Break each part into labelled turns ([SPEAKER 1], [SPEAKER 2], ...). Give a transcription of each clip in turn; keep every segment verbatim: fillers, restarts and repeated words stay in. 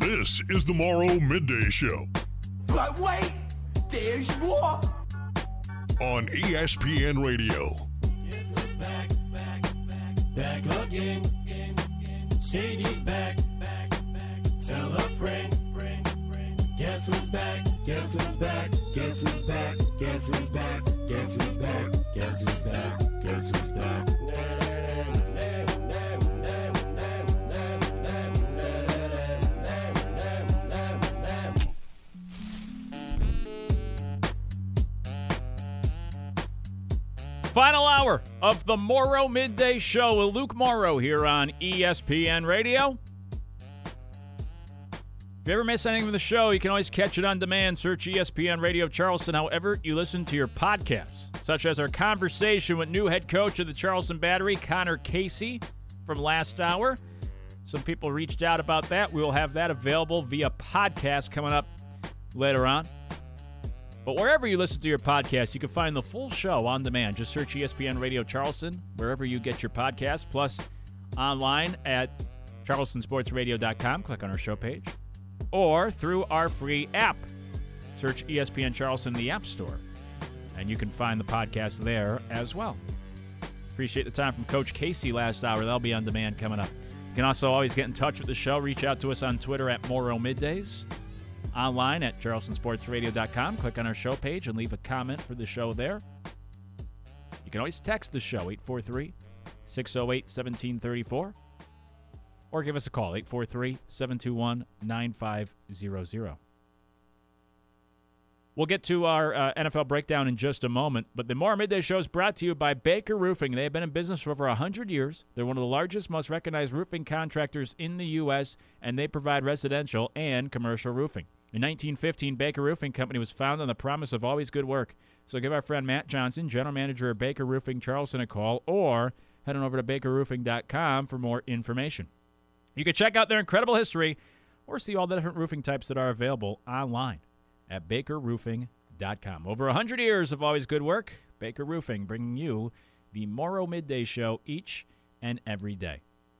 [SPEAKER 1] This is the Morrow Midday Show.
[SPEAKER 2] But wait, there's more.
[SPEAKER 1] On E S P N Radio.
[SPEAKER 3] Guess who's back, back, back, back again. Shady's back, back, back. Tell a friend, friend, friend. Guess who's back, guess who's back, guess who's back, guess who's back, guess who's back, guess who's back, guess who's back.
[SPEAKER 4] Final hour of the Morrow Midday Show with Luke Morrow here on E S P N Radio. If you ever miss anything from the show, you can always catch it on demand. Search E S P N Radio Charleston however you listen to your podcasts, such as our conversation with new head coach of the Charleston Battery, Connor Casey, from last hour. Some people reached out about that. We will have that available via podcast coming up later on. But wherever you listen to your podcast, you can find the full show on demand. Just search E S P N Radio Charleston, wherever you get your podcast, plus online at charleston sports radio dot com. Click on our show page. Or through our free app. Search E S P N Charleston in the App Store, and you can find the podcast there as well. Appreciate the time from Coach Casey last hour. That'll be on demand coming up. You can also always get in touch with the show. Reach out to us on Twitter at Morrow Middays. Online at charleston sports radio dot com. Click on our show page and leave a comment for the show there. You can always text the show, eight four three, six oh eight, one seven three four. Or give us a call, eight four three, seven two one, nine five zero zero. We'll get to our uh, N F L breakdown in just a moment, but the Morrow Midday Show is brought to you by Baker Roofing. They have been in business for over one hundred years. They're one of the largest, most recognized roofing contractors in the U S, and they provide residential and commercial roofing. In nineteen fifteen, Baker Roofing Company was founded on the promise of always good work. So give our friend Matt Johnson, General Manager of Baker Roofing Charleston, a call, or head on over to baker roofing dot com for more information. You can check out their incredible history or see all the different roofing types that are available online at baker roofing dot com. Over one hundred years of always good work, Baker Roofing bringing you the Morrow Midday Show each and every day.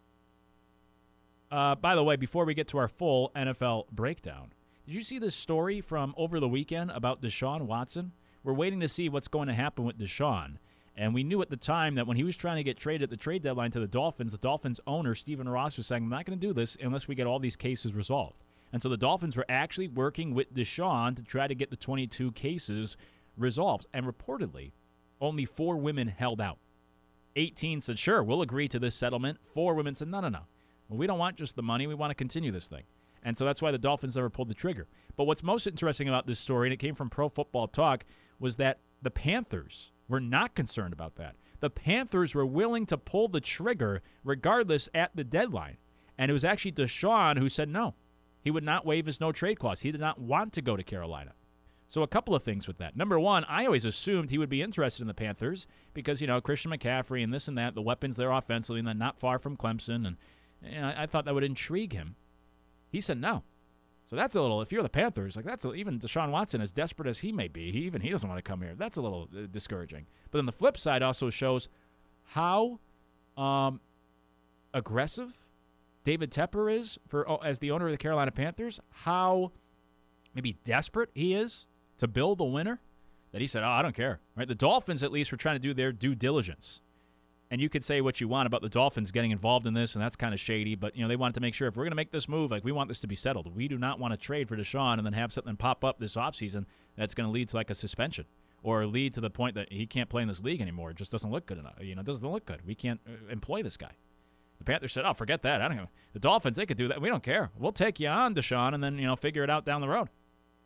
[SPEAKER 4] Uh, by the way, before we get to our full N F L breakdown, did you see this story from over the weekend about Deshaun Watson? We're waiting to see what's going to happen with Deshaun. And we knew at the time that when he was trying to get traded at the trade deadline to the Dolphins, the Dolphins owner, Stephen Ross, was saying, I'm not going to do this unless we get all these cases resolved. And so the Dolphins were actually working with Deshaun to try to get the twenty-two cases resolved. And reportedly, only four women held out. eighteen said, sure, we'll agree to this settlement. Four women said, no, no, no. Well, we don't want just the money. We want to continue this thing. And so that's why the Dolphins never pulled the trigger. But what's most interesting about this story, and it came from Pro Football Talk, was that the Panthers were not concerned about that. The Panthers were willing to pull the trigger regardless at the deadline. And it was actually Deshaun who said no. He would not waive his no-trade clause. He did not want to go to Carolina. So a couple of things with that. Number one, I always assumed he would be interested in the Panthers because, you know, Christian McCaffrey and this and that, the weapons there offensively, and then not far from Clemson. And you know, I thought that would intrigue him. He said no. So that's a little, if you're the Panthers, like that's a, even Deshaun Watson, as desperate as he may be, he, even he doesn't want to come here. That's a little uh, discouraging. But then the flip side also shows how um, aggressive David Tepper is for oh, as the owner of the Carolina Panthers, how maybe desperate he is to build a winner, that he said, oh, I don't care. Right? The Dolphins at least were trying to do their due diligence. And you could say what you want about the Dolphins getting involved in this, and that's kind of shady, but you know they wanted to make sure if we're going to make this move, like we want this to be settled. We do not want to trade for Deshaun and then have something pop up this offseason that's going to lead to like a suspension or lead to the point that he can't play in this league anymore. It just doesn't look good enough. You know, it doesn't look good. We can't uh, employ this guy. The Panthers said, oh, forget that. I don't know. The Dolphins, they could do that. We don't care. We'll take you on, Deshaun, and then, you know, figure it out down the road.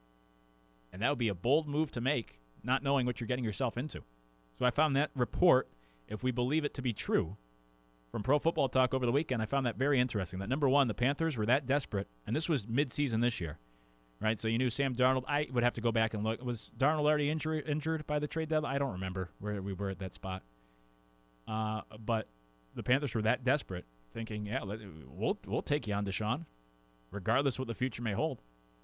[SPEAKER 4] And that would be a bold move to make, not knowing what you're getting yourself into. So I found that report, if we believe it to be true, from Pro Football Talk over the weekend, I found that very interesting. That, number one, the Panthers were that desperate, and this was midseason this year, right? So you knew Sam Darnold. I would have to go back and look. Was Darnold already injury, injured by the trade deadline? I don't remember where we were at that spot. Uh, but the Panthers were that desperate, thinking, yeah, let, we'll we'll take you on, Deshaun, regardless what the future may hold.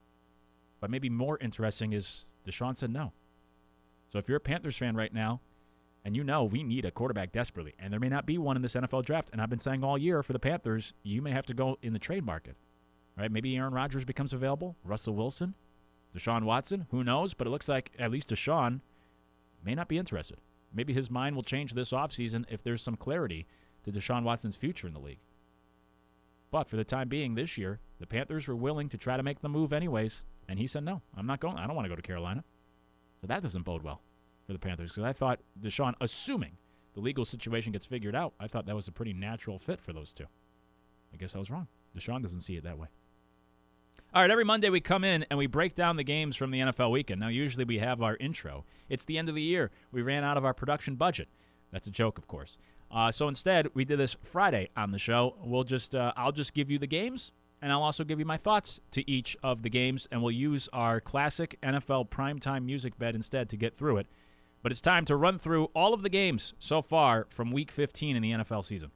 [SPEAKER 4] But maybe more interesting is Deshaun said no. So if you're a Panthers fan right now, and you know we need a quarterback desperately, and there may not be one in this N F L draft, and I've been saying all year for the Panthers, you may have to go in the trade market. right? Maybe Aaron Rodgers becomes available. Russell Wilson, Deshaun Watson, who knows? But it looks like at least Deshaun may not be interested. Maybe his mind will change this offseason if there's some clarity to Deshaun Watson's future in the league. But for the time being this year, the Panthers were willing to try to make the move anyways, and he said, no, I'm not going. I don't want to go to Carolina. So that doesn't bode well for the Panthers, because I thought Deshaun, assuming the legal situation gets figured out, I thought that was a pretty natural fit for those two. I guess I was wrong. Deshaun doesn't see it that way. All right, every Monday we come in and we break down the games from the N F L weekend. Now, usually we have our intro. It's the end of the year. We ran out of our production budget. That's a joke, of course. Uh, so instead, we did this Friday on the show. We'll just, uh, I'll just give you the games, and I'll also give you my thoughts to each of the games, and we'll use our classic N F L primetime music bed instead to get through it. But it's time to run through all of the games so far from Week fifteen in the N F L season.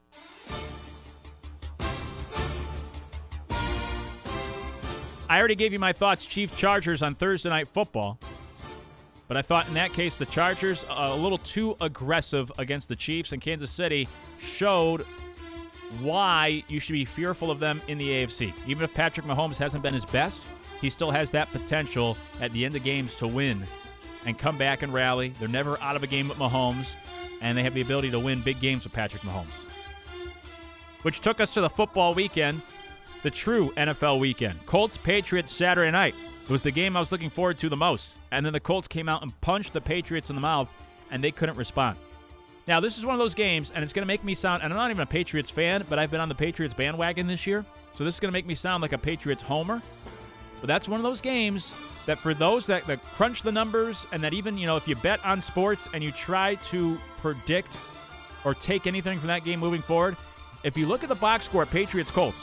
[SPEAKER 4] I already gave you my thoughts, Chiefs-Chargers on Thursday Night Football. But I thought in that case the Chargers, uh, a little too aggressive against the Chiefs, and Kansas City showed why you should be fearful of them in the A F C. Even if Patrick Mahomes hasn't been his best, he still has that potential at the end of games to win and come back and rally. They're never out of a game with Mahomes, and they have the ability to win big games with Patrick Mahomes. Which took us to the football weekend, the true N F L weekend. Colts-Patriots Saturday night. It was the game I was looking forward to the most. And then the Colts came out and punched the Patriots in the mouth, and they couldn't respond. Now, this is one of those games, and it's going to make me sound, and I'm not even a Patriots fan, but I've been on the Patriots bandwagon this year, so this is going to make me sound like a Patriots homer. But that's one of those games that for those that, that crunch the numbers, and that even, you know, if you bet on sports and you try to predict or take anything from that game moving forward, if you look at the box score, Patriots-Colts,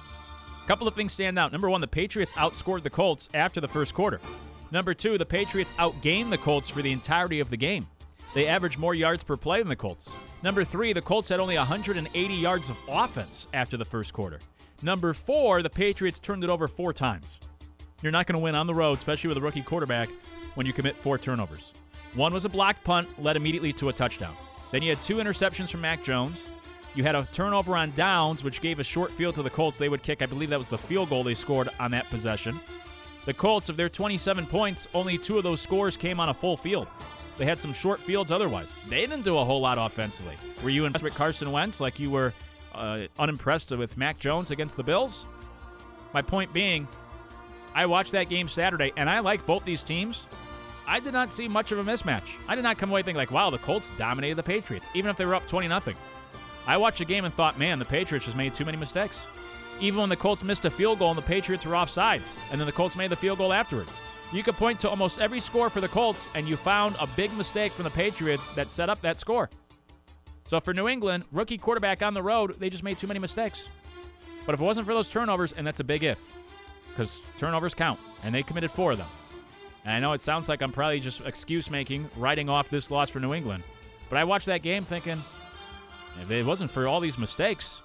[SPEAKER 4] a couple of things stand out. Number one, the Patriots outscored the Colts after the first quarter. Number two, the Patriots outgained the Colts for the entirety of the game. They averaged more yards per play than the Colts. Number three, the Colts had only one hundred eighty yards of offense after the first quarter. Number four, the Patriots turned it over four times. You're not going to win on the road, especially with a rookie quarterback, when you commit four turnovers. One was a blocked punt, led immediately to a touchdown. Then you had two interceptions from Mac Jones. You had a turnover on downs, which gave a short field to the Colts. They would kick. I believe that was the field goal they scored on that possession. The Colts, of their twenty-seven points, only two of those scores came on a full field. They had some short fields otherwise. They didn't do a whole lot offensively. Were you impressed with Carson Wentz like you were uh, unimpressed with Mac Jones against the Bills? My point being, I watched that game Saturday, and I like both these teams. I did not see much of a mismatch. I did not come away thinking like, wow, the Colts dominated the Patriots, even if they were up twenty nothing. I watched the game and thought, man, the Patriots just made too many mistakes. Even when the Colts missed a field goal and the Patriots were offsides, and then the Colts made the field goal afterwards. You could point to almost every score for the Colts, and you found a big mistake from the Patriots that set up that score. So for New England, rookie quarterback on the road, they just made too many mistakes. But if it wasn't for those turnovers, and that's a big if, because turnovers count, and they committed four of them. And I know it sounds like I'm probably just excuse-making, writing off this loss for New England, but I watched that game thinking, if it wasn't for all these mistakes,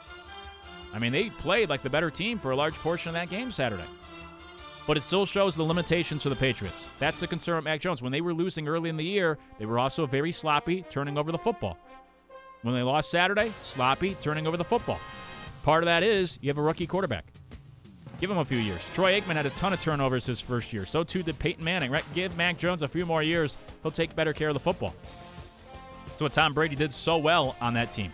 [SPEAKER 4] I mean, they played like the better team for a large portion of that game Saturday. But it still shows the limitations for the Patriots. That's the concern with Mac Jones. When they were losing early in the year, they were also very sloppy turning over the football. When they lost Saturday, sloppy turning over the football. Part of that is you have a rookie quarterback. Give him a few years. Troy Aikman had a ton of turnovers his first year. So too did Peyton Manning, right? Give Mac Jones a few more years. He'll take better care of the football. That's what Tom Brady did so well on that team.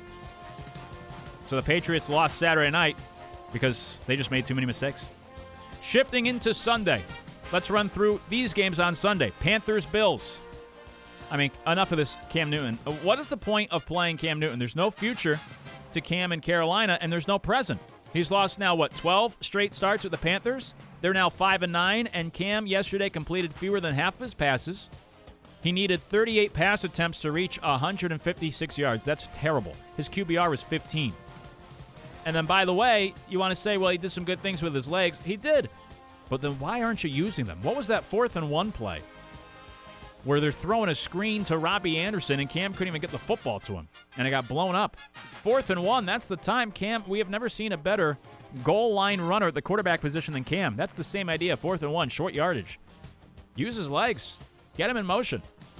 [SPEAKER 4] So the Patriots lost Saturday night because they just made too many mistakes. Shifting into Sunday, let's run through these games on Sunday. Panthers-Bills. I mean, enough of this Cam Newton. What is the point of playing Cam Newton? There's no future to Cam in Carolina, and there's no present. He's lost now, what, twelve straight starts with the Panthers? They're now five and nine, and Cam yesterday completed fewer than half of his passes. He needed thirty-eight pass attempts to reach one hundred fifty-six yards. That's terrible. His Q B R was fifteen. And then, by the way, you want to say, well, he did some good things with his legs. He did. But then why aren't you using them? What was that fourth and one play where they're throwing a screen to Robbie Anderson and Cam couldn't even get the football to him, and it got blown up? Fourth and one, that's the time. Cam, we have never seen a better goal line runner at the quarterback position than Cam. That's the same idea, fourth and one, short yardage. Use his legs. Get him in motion.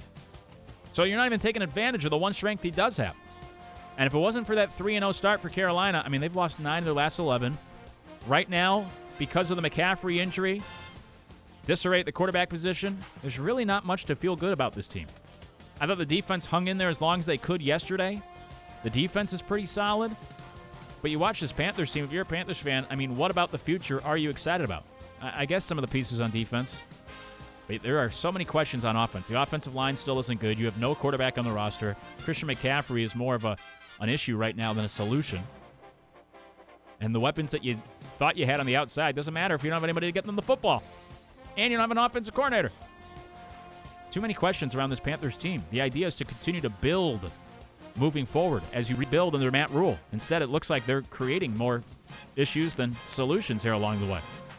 [SPEAKER 4] So you're not even taking advantage of the one strength he does have. And if it wasn't for that three and oh start for Carolina, I mean, they've lost nine of their last eleven. right now, because of the McCaffrey injury, disarray at the quarterback position, there's really not much to feel good about this team. I thought the defense hung in there as long as they could yesterday. The defense is pretty solid. But you watch this Panthers team, if you're a Panthers fan, I mean, what about the future are you excited about? I, I guess some of the pieces on defense. But there are so many questions on offense. The offensive line still isn't good. You have no quarterback on the roster. Christian McCaffrey is more of a an issue right now than a solution. And the weapons that you thought you had on the outside doesn't matter if you don't have anybody to get them the football. And you don't have an offensive coordinator. Too many questions around this Panthers team. The idea is to continue to build moving forward as you rebuild under Matt Rule. Instead, it looks like they're creating more issues than solutions here along the way.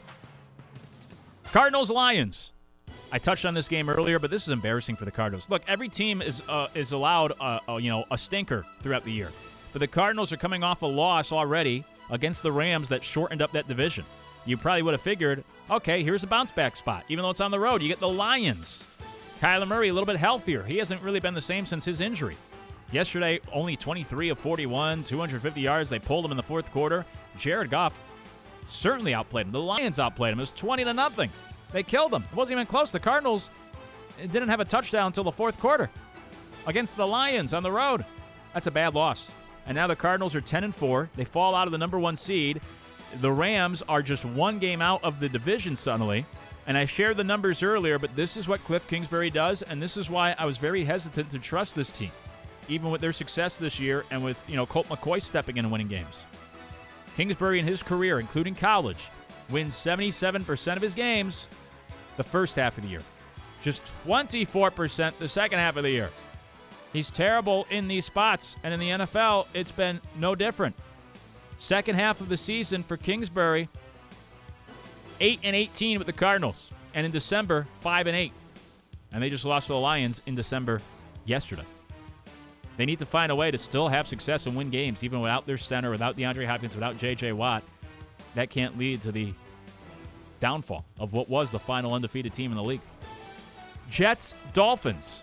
[SPEAKER 4] Cardinals-Lions. I touched on this game earlier, but this is embarrassing for the Cardinals. Look, every team is uh, is allowed a, a, you know, a stinker throughout the year. But the Cardinals are coming off a loss already against the Rams that shortened up that division. You probably would have figured, okay, here's a bounce-back spot. Even though it's on the road, you get the Lions. Kyler Murray a little bit healthier. He hasn't really been the same since his injury. Yesterday, only twenty-three of forty-one, two hundred fifty yards. They pulled him in the fourth quarter. Jared Goff certainly outplayed him. The Lions outplayed him. It was twenty to nothing. They killed him. It wasn't even close. The Cardinals didn't have a touchdown until the fourth quarter against the Lions on the road. That's a bad loss. And now the Cardinals are ten and four. They fall out of the number one seed. The Rams are just one game out of the division suddenly. And I shared the numbers earlier, but this is what Cliff Kingsbury does, and this is why I was very hesitant to trust this team, even with their success this year and with, you know, Colt McCoy stepping in and winning games. Kingsbury in his career, including college, wins seventy-seven percent of his games the first half of the year. Just twenty-four percent the second half of the year. He's terrible in these spots, and in the N F L, it's been no different. Second half of the season for Kingsbury, eight and eighteen with the Cardinals, and in December, five and eight. And they just lost to the Lions in December yesterday. They need to find a way to still have success and win games, even without their center, without DeAndre Hopkins, without J J Watt. That can't lead to the downfall of what was the final undefeated team in the league. Jets, Dolphins.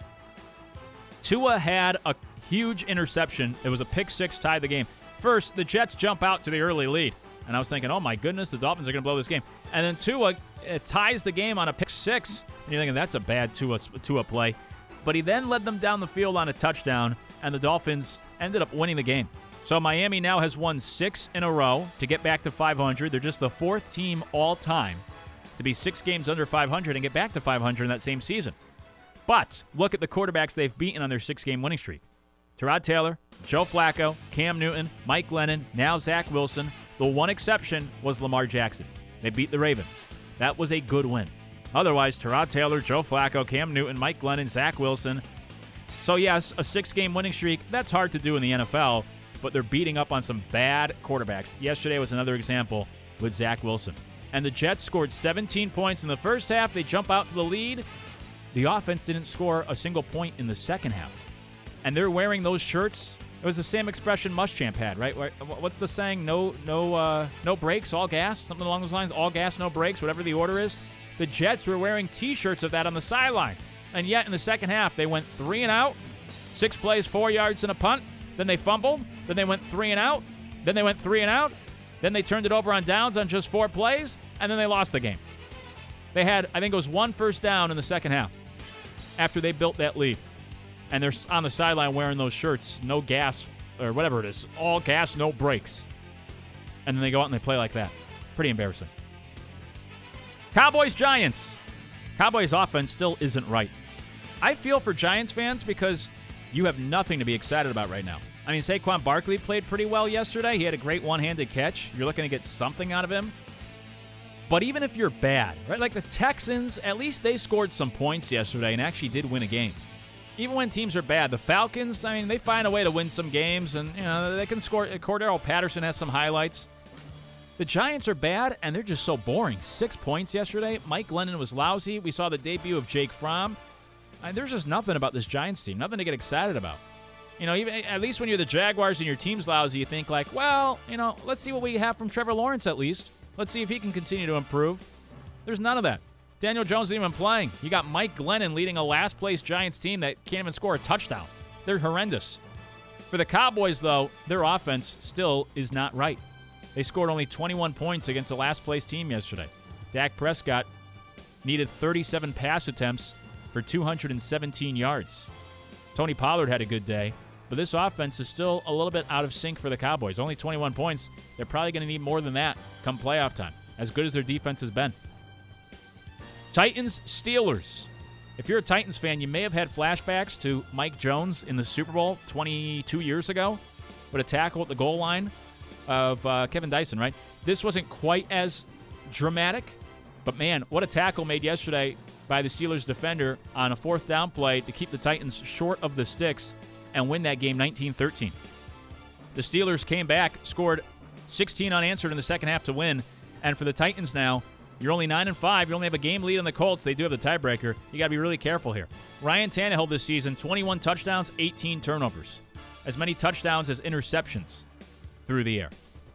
[SPEAKER 4] Tua had a huge interception. It was a pick six, tied the game. First, the Jets jump out to the early lead. And I was thinking, oh my goodness, the Dolphins are going to blow this game. And then Tua uh, ties the game on a pick six. And you're thinking, that's a bad Tua, Tua play. But he then led them down the field on a touchdown, and the Dolphins ended up winning the game. So Miami now has won six in a row to get back to five hundred. They're just the fourth team all time to be six games under five hundred and get back to five hundred in that same season. But look at the quarterbacks they've beaten on their six-game winning streak. Tyrod Taylor, Joe Flacco, Cam Newton, Mike Glennon, now Zach Wilson. The one exception was Lamar Jackson. They beat the Ravens. That was a good win. Otherwise, Tyrod Taylor, Joe Flacco, Cam Newton, Mike Glennon, Zach Wilson. So yes, a six-game winning streak, that's hard to do in the N F L, but they're beating up on some bad quarterbacks. Yesterday was another example with Zach Wilson. And the Jets scored seventeen points in the first half. They jump out to the lead. The offense didn't score a single point in the second half. And they're wearing those shirts. It was the same expression Muschamp had, right? What's the saying? No, no, uh, no brakes, all gas. Something along those lines. All gas, no brakes. Whatever the order is. The Jets were wearing T-shirts of that on the sideline, and yet in the second half they went three and out, six plays, four yards and a punt. Then they fumbled. Then they went three and out. Then they went three and out. Then they turned it over on downs on just four plays, and then they lost the game. They had, I think it was one first down in the second half after they built that lead. And they're on the sideline wearing those shirts, no gas, or whatever it is, all gas, no brakes. And then they go out and they play like that. Pretty embarrassing. Cowboys, Giants. Cowboys offense still isn't right. I feel for Giants fans because you have nothing to be excited about right now. I mean, Saquon Barkley played pretty well yesterday. He had a great one-handed catch. You're looking to get something out of him. But even if you're bad, right? Like the Texans, at least they scored some points yesterday and actually did win a game. Even when teams are bad, the Falcons, I mean, they find a way to win some games, and you know they can score. Cordero Patterson has some highlights. The Giants are bad, and they're just so boring. Six points yesterday. Mike Glennon was lousy. We saw the debut of Jake Fromm. And there's just nothing about this Giants team, nothing to get excited about. You know, even at least when you're the Jaguars and your team's lousy, you think like, well, you know, let's see what we have from Trevor Lawrence at least. Let's see if he can continue to improve. There's none of that. Daniel Jones isn't even playing. You got Mike Glennon leading a last-place Giants team that can't even score a touchdown. They're horrendous. For the Cowboys, though, their offense still is not right. They scored only twenty-one points against the last-place team yesterday. Dak Prescott needed thirty-seven pass attempts for two hundred seventeen yards. Tony Pollard had a good day, but this offense is still a little bit out of sync for the Cowboys. Only twenty-one points. They're probably going to need more than that come playoff time, as good as their defense has been. Titans, Steelers. If you're a Titans fan, you may have had flashbacks to Mike Jones in the Super Bowl twenty-two years ago with a tackle at the goal line of uh, Kevin Dyson, right? This wasn't quite as dramatic, but man, what a tackle made yesterday by the Steelers defender on a fourth down play to keep the Titans short of the sticks and win that game nineteen thirteen. The Steelers came back, scored sixteen unanswered in the second half to win, and for the Titans now, you're only nine and five. You only have a game lead on the Colts. They do have the tiebreaker. You got to be really careful here. Ryan Tannehill this season, twenty-one touchdowns, eighteen turnovers. As many touchdowns as interceptions through the air.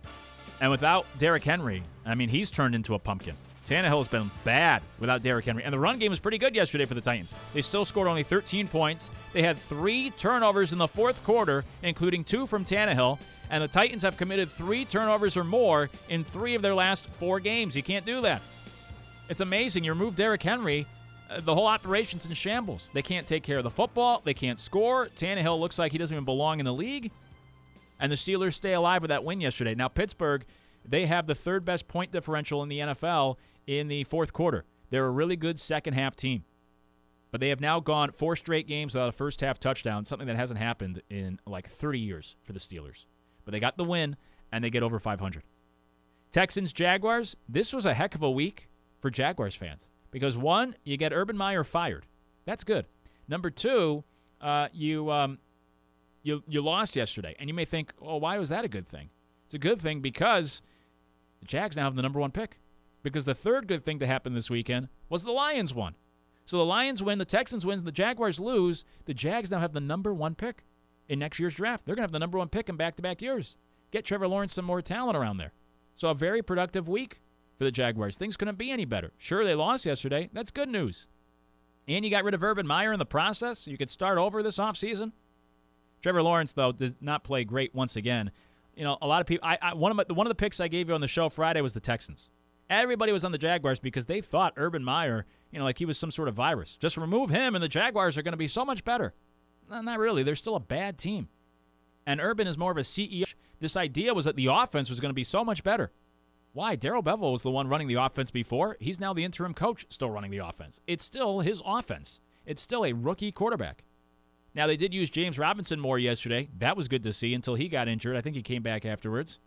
[SPEAKER 4] And without Derrick Henry, I mean, he's turned into a pumpkin. Tannehill has been bad without Derrick Henry. And the run game was pretty good yesterday for the Titans. They still scored only thirteen points. They had three turnovers in the fourth quarter, including two from Tannehill. And the Titans have committed three turnovers or more in three of their last four games. You can't do that. It's amazing. You remove Derrick Henry, uh, the whole operation's in shambles. They can't take care of the football. They can't score. Tannehill looks like he doesn't even belong in the league. And the Steelers stay alive with that win yesterday. Now, Pittsburgh, they have the third best point differential in the N F L in the fourth quarter. They're a really good second-half team. But they have now gone four straight games without a first-half touchdown, something that hasn't happened in like thirty years for the Steelers. But they got the win, and they get over five hundred. Texans, Jaguars, this was a heck of a week for Jaguars fans. Because, one, you get Urban Meyer fired. That's good. Number two, uh, you... Um, You, you lost yesterday, and you may think, oh, why was that a good thing? It's a good thing because the Jags now have the number one pick. Because the third good thing to happen this weekend was the Lions won. So the Lions win, the Texans win, the Jaguars lose. The Jags now have the number one pick in next year's draft. They're going to have the number one pick in back-to-back years. Get Trevor Lawrence some more talent around there. So a very productive week for the Jaguars. Things couldn't be any better. Sure, they lost yesterday. That's good news. And you got rid of Urban Meyer in the process. You could start over this offseason. Trevor Lawrence, though, did not play great once again. You know, a lot of people. I, I one of my, one of the picks I gave you on the show Friday was the Texans. Everybody was on the Jaguars because they thought Urban Meyer, you know, like he was some sort of virus. Just remove him, and the Jaguars are going to be so much better. No, not really. They're still a bad team, and Urban is more of a C E O. This idea was that the offense was going to be so much better. Why? Darrell Bevell was the one running the offense before. He's now the interim coach, still running the offense. It's still his offense. It's still a rookie quarterback. Now, they did use James Robinson more yesterday. That was good to see until he got injured. I think he came back afterwards.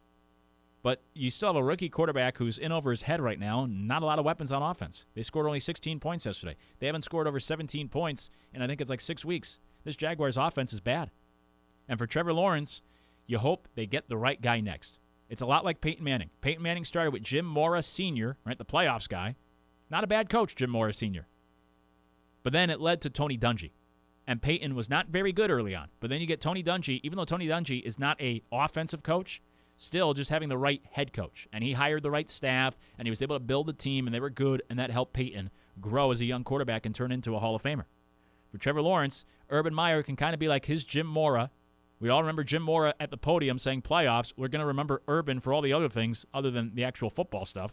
[SPEAKER 4] But you still have a rookie quarterback who's in over his head right now, and not a lot of weapons on offense. They scored only sixteen points yesterday. They haven't scored over seventeen points in I think it's like six weeks. This Jaguars offense is bad. And for Trevor Lawrence, you hope they get the right guy next. It's a lot like Peyton Manning. Peyton Manning started with Jim Mora Senior, right, the playoffs guy. Not a bad coach, Jim Mora Senior But then it led to Tony Dungy. And Peyton was not very good early on. But then you get Tony Dungy, even though Tony Dungy is not a offensive coach, still just having the right head coach. And he hired the right staff, and he was able to build a team, and they were good, and that helped Peyton grow as a young quarterback and turn into a Hall of Famer. For Trevor Lawrence, Urban Meyer can kind of be like his Jim Mora. We all remember Jim Mora at the podium saying playoffs. We're going to remember Urban for all the other things other than the actual football stuff.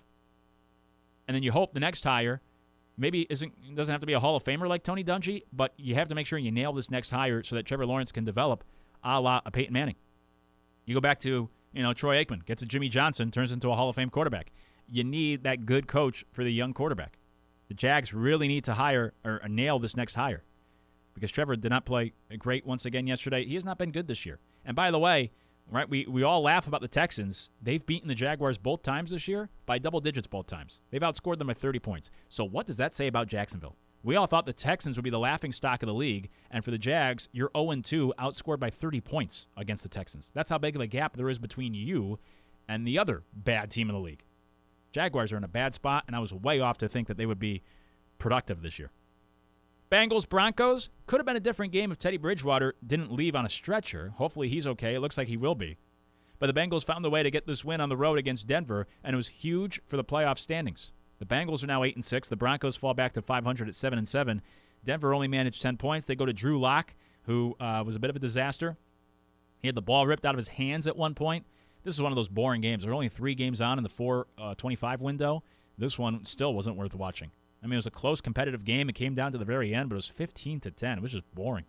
[SPEAKER 4] And then you hope the next hire maybe isn't doesn't have to be a Hall of Famer like Tony Dungy, but you have to make sure you nail this next hire so that Trevor Lawrence can develop a la a Peyton Manning. You go back to, you know, Troy Aikman, gets a Jimmy Johnson, turns into a Hall of Fame quarterback. You need that good coach for the young quarterback. The Jags really need to hire or nail this next hire because Trevor did not play great once again yesterday. He has not been good this year. And by the way, right, we, we all laugh about the Texans. They've beaten the Jaguars both times this year by double digits both times. They've outscored them by thirty points. So what does that say about Jacksonville? We all thought the Texans would be the laughing stock of the league, and for the Jags, you're oh and two, outscored by thirty points against the Texans. That's how big of a gap there is between you and the other bad team in the league. Jaguars are in a bad spot, and I was way off to think that they would be productive this year. Bengals, Broncos, could have been a different game if Teddy Bridgewater didn't leave on a stretcher. Hopefully he's okay. It looks like he will be. But the Bengals found a way to get this win on the road against Denver, and it was huge for the playoff standings. The Bengals are now eight and six. The Broncos fall back to five hundred at seven and seven. Denver only managed ten points. They go to Drew Lock, who uh, was a bit of a disaster. He had the ball ripped out of his hands at one point. This is one of those boring games. There are only three games on in the four twenty-five window. This one still wasn't worth watching. I mean, it was a close competitive game. It came down to the very end, but it was fifteen to ten. It was just boring.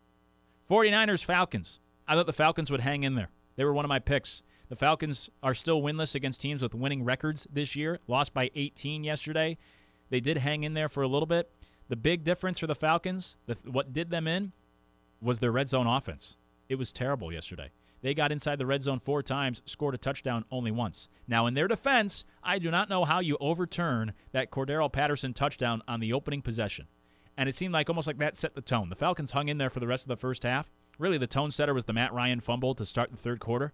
[SPEAKER 4] 49ers Falcons. I thought the Falcons would hang in there. They were one of my picks. The Falcons are still winless against teams with winning records this year. Lost by eighteen yesterday. They did hang in there for a little bit. The big difference for the Falcons, the, what did them in, was their red zone offense. It was terrible yesterday. They got inside the red zone four times, scored a touchdown only once. Now, in their defense, I do not know how you overturn that Cordero Patterson touchdown on the opening possession. And it seemed like almost like that set the tone. The Falcons hung in there for the rest of the first half. Really, the tone setter was the Matt Ryan fumble to start the third quarter.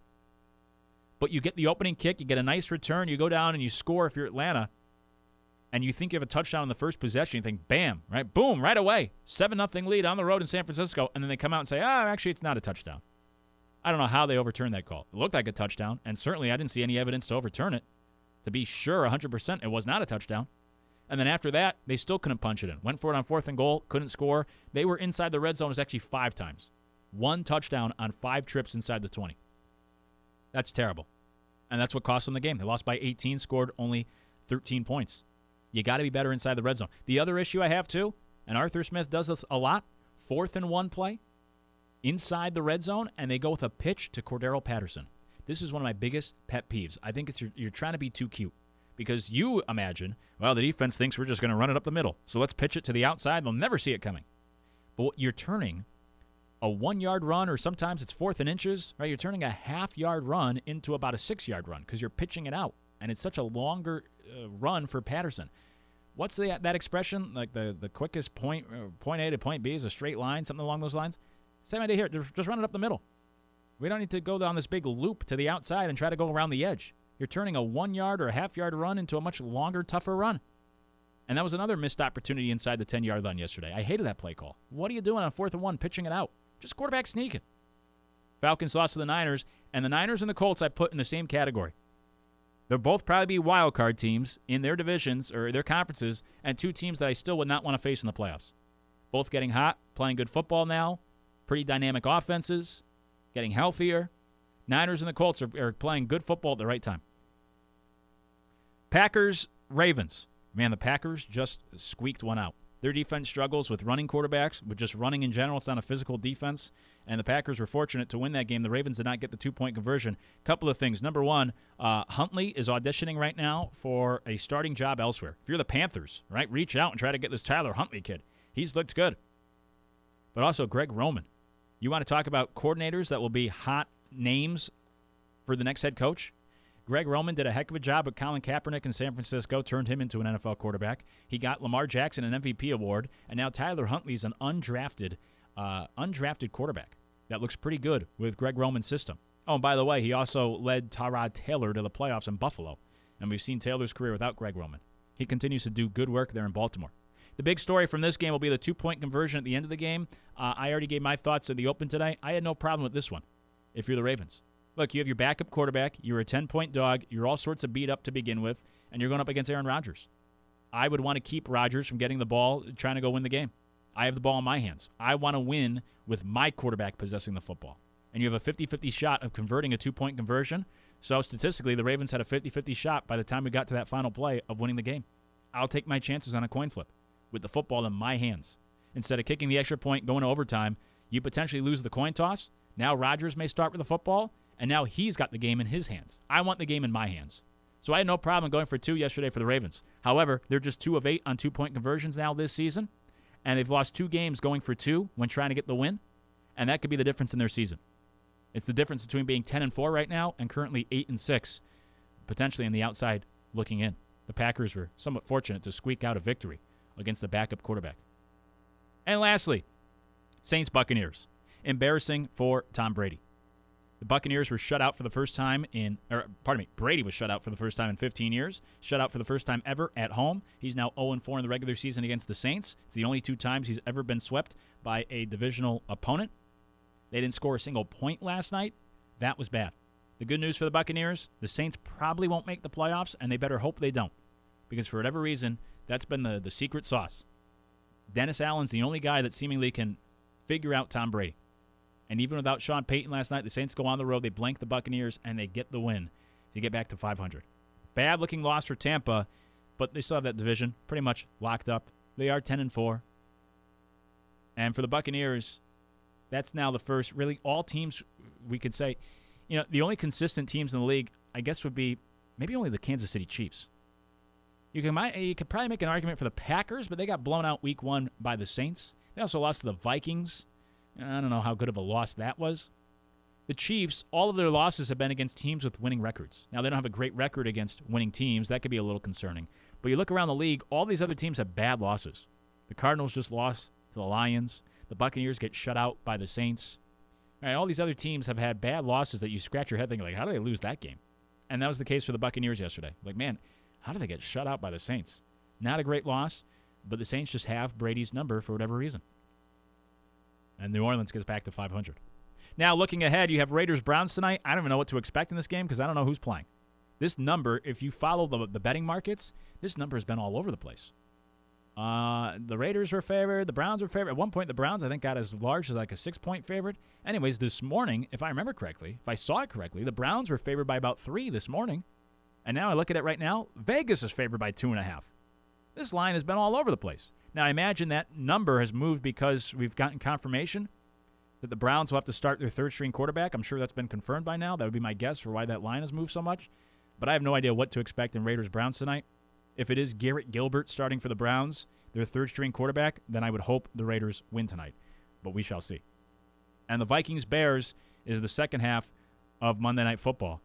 [SPEAKER 4] But you get the opening kick, you get a nice return, you go down and you score if you're Atlanta, and you think you have a touchdown on the first possession, you think, bam, right, boom, right away, seven nothing lead on the road in San Francisco, and then they come out and say, ah, actually, it's not a touchdown. I don't know how they overturned that call. It looked like a touchdown, and certainly I didn't see any evidence to overturn it. To be sure, one hundred percent, it was not a touchdown. And then after that, they still couldn't punch it in. Went for it on fourth and goal, couldn't score. They were inside the red zone, it was actually five times. One touchdown on five trips inside the twenty. That's terrible. And that's what cost them the game. They lost by eighteen, scored only thirteen points. You got to be better inside the red zone. The other issue I have, too, and Arthur Smith does this a lot, fourth and one play, inside the red zone, and they go with a pitch to Cordero Patterson. This is one of my biggest pet peeves. I think it's you're, you're trying to be too cute. Because you imagine, well, the defense thinks we're just going to run it up the middle, so let's pitch it to the outside. They'll never see it coming. But you're turning a one-yard run, or sometimes it's fourth and inches, right? You're turning a half-yard run into about a six-yard run because you're pitching it out. And it's such a longer uh, run for Patterson. What's the, that expression? Like the, the quickest point, uh, point A to point B is a straight line, something along those lines? Same idea here. Just, just run it up the middle. We don't need to go down this big loop to the outside and try to go around the edge. You're turning a one-yard or a half-yard run into a much longer, tougher run. And that was another missed opportunity inside the ten-yard line yesterday. I hated that play call. What are you doing on fourth and one, pitching it out? Just quarterback sneaking. Falcons lost to the Niners, and the Niners and the Colts I put in the same category. They'll both probably be wild card teams in their divisions or their conferences, and two teams that I still would not want to face in the playoffs. Both getting hot, playing good football now, pretty dynamic offenses, getting healthier. Niners and the Colts are, are playing good football at the right time. Packers, Ravens. Man, the Packers just squeaked one out. Their defense struggles with running quarterbacks, with just running in general. It's not a physical defense, and the Packers were fortunate to win that game. The Ravens did not get the two-point conversion. Couple of things. Number one, uh, Huntley is auditioning right now for a starting job elsewhere. If you're the Panthers, right, reach out and try to get this Tyler Huntley kid. He's looked good. But also Greg Roman. You want to talk about coordinators that will be hot names for the next head coach? Greg Roman did a heck of a job with Colin Kaepernick in San Francisco, turned him into an N F L quarterback. He got Lamar Jackson an M V P award, and now Tyler Huntley's an undrafted uh, undrafted quarterback. That looks pretty good with Greg Roman's system. Oh, and by the way, he also led Tyrod Taylor to the playoffs in Buffalo, and we've seen Taylor's career without Greg Roman. He continues to do good work there in Baltimore. The big story from this game will be the two-point conversion at the end of the game. Uh, I already gave my thoughts at the open today. I had no problem with this one if you're the Ravens. Look, you have your backup quarterback. You're a ten-point dog. You're all sorts of beat up to begin with, and you're going up against Aaron Rodgers. I would want to keep Rodgers from getting the ball, trying to go win the game. I have the ball in my hands. I want to win with my quarterback possessing the football. And you have a fifty-fifty shot of converting a two-point conversion. So statistically, the Ravens had a fifty-fifty shot by the time we got to that final play of winning the game. I'll take my chances on a coin flip with the football in my hands. Instead of kicking the extra point, going to overtime, you potentially lose the coin toss. Now Rodgers may start with the football, and now he's got the game in his hands. I want the game in my hands. So I had no problem going for two yesterday for the Ravens. However, they're just two of eight on two-point conversions now this season, and they've lost two games going for two when trying to get the win, and that could be the difference in their season. It's the difference between being ten and four right now and currently eight and six, potentially on the outside looking in. The Packers were somewhat fortunate to squeak out a victory against the backup quarterback. And lastly, Saints-Buccaneers. Embarrassing for Tom Brady. The Buccaneers were shut out for the first time in, or pardon me, Brady was shut out for the first time in fifteen years. Shut out for the first time ever at home. He's now oh and four in the regular season against the Saints. It's the only two times he's ever been swept by a divisional opponent. They didn't score a single point last night. That was bad. The good news for the Buccaneers, the Saints probably won't make the playoffs, and they better hope they don't. Because for whatever reason, that's been the, the secret sauce. Dennis Allen's the only guy that seemingly can figure out Tom Brady. And even without Sean Payton last night, the Saints go on the road, they blank the Buccaneers, and they get the win to get back to five hundred. Bad-looking loss for Tampa, but they still have that division pretty much locked up. They are ten and four. And for the Buccaneers, that's now the first, really, all teams we could say, you know, the only consistent teams in the league, I guess, would be maybe only the Kansas City Chiefs. You can you could probably make an argument for the Packers, but they got blown out week one by the Saints. They also lost to the Vikings. I don't know how good of a loss that was. The Chiefs, all of their losses have been against teams with winning records. Now, they don't have a great record against winning teams. That could be a little concerning. But you look around the league, all these other teams have bad losses. The Cardinals just lost to the Lions. The Buccaneers get shut out by the Saints. All, right, all these other teams have had bad losses that you scratch your head thinking, like, how do they lose that game? And that was the case for the Buccaneers yesterday. Like, man, how did they get shut out by the Saints? Not a great loss, but the Saints just have Brady's number for whatever reason. And New Orleans gets back to five hundred. Now, looking ahead, you have Raiders-Browns tonight. I don't even know what to expect in this game because I don't know who's playing. This number, if you follow the, the betting markets, this number has been all over the place. Uh, the Raiders were favored. The Browns were favored. At one point, the Browns, I think, got as large as like a six-point favorite. Anyways, this morning, if I remember correctly, if I saw it correctly, the Browns were favored by about three this morning. And now I look at it right now, Vegas is favored by two and a half. This line has been all over the place. Now, I imagine that number has moved because we've gotten confirmation that the Browns will have to start their third-string quarterback. I'm sure that's been confirmed by now. That would be my guess for why that line has moved so much. But I have no idea what to expect in Raiders-Browns tonight. If it is Garrett Gilbert starting for the Browns, their third-string quarterback, then I would hope the Raiders win tonight. But we shall see. And the Vikings-Bears is the second half of Monday Night Football.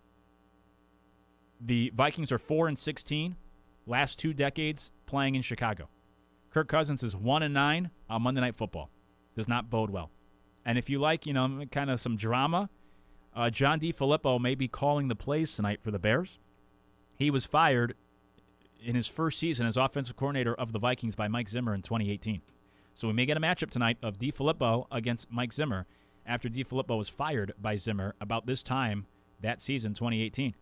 [SPEAKER 4] The Vikings are four and sixteen, last two decades playing in Chicago. Kirk Cousins is one and nine on Monday Night Football. Does not bode well. And if you like, you know, kind of some drama, uh, John DeFilippo may be calling the plays tonight for the Bears. He was fired in his first season as offensive coordinator of the Vikings by Mike Zimmer in twenty eighteen. So we may get a matchup tonight of DeFilippo against Mike Zimmer after DeFilippo was fired by Zimmer about this time that season, twenty eighteen.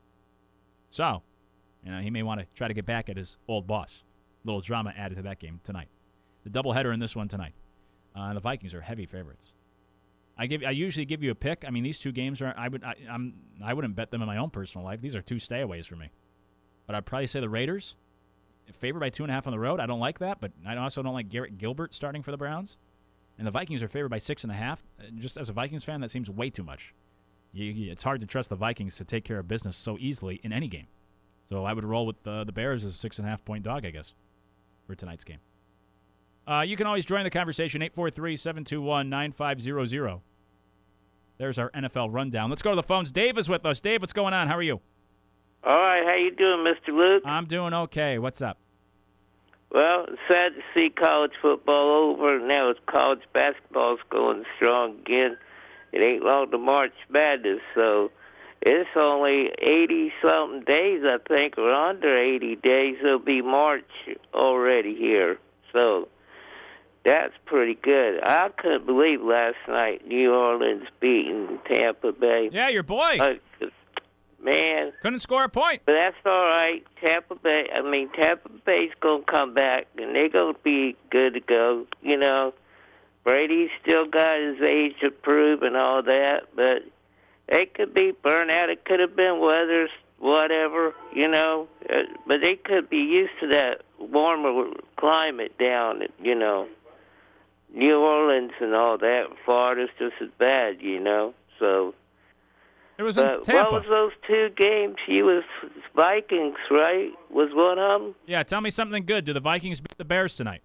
[SPEAKER 4] So, you know, he may want to try to get back at his old boss. Little drama added to that game tonight. The doubleheader in this one tonight. Uh, the Vikings are heavy favorites. I give. I usually give you a pick. I mean, these two games are. I would. I, I'm. I wouldn't bet them in my own personal life. These are two stayaways for me. But I'd probably say the Raiders, favored by two and a half on the road. I don't like that, but I also don't like Garrett Gilbert starting for the Browns. And the Vikings are favored by six and a half. Just as a Vikings fan, that seems way too much. You, you, it's hard to trust the Vikings to take care of business so easily in any game. So I would roll with the, the Bears as a six and a half point dog, I guess, for tonight's game. Uh, you can always join the conversation, eight four three, seven two one, nine five zero zero. There's our N F L rundown. Let's go to the phones. Dave is with us. Dave, what's going on? How are you?
[SPEAKER 5] All right. How you doing, Mister Luke?
[SPEAKER 4] I'm doing okay. What's up?
[SPEAKER 5] Well, it's sad to see college football over. Now it's college basketball's going strong again. It ain't long to March Madness, so it's only eighty-something days, I think, or under eighty days. It'll be March already here. So that's pretty good. I couldn't believe last night New Orleans beating Tampa Bay.
[SPEAKER 4] Yeah, your boy.
[SPEAKER 5] Uh, man.
[SPEAKER 4] Couldn't score a point.
[SPEAKER 5] But that's all right. Tampa Bay, I mean, Tampa Bay's going to come back, and they're going to be good to go. You know, Brady's still got his age to prove and all that, but it could be burnout. It could have been weather, whatever, you know. Uh, but they could be used to that warmer climate down, you know. New Orleans and all that. Florida's just as bad, you know. So,
[SPEAKER 4] it was in
[SPEAKER 5] uh,
[SPEAKER 4] Tampa.
[SPEAKER 5] What was those two games? You was Vikings, right? Was one of them?
[SPEAKER 4] Yeah, tell me something good. Do the Vikings beat the Bears tonight?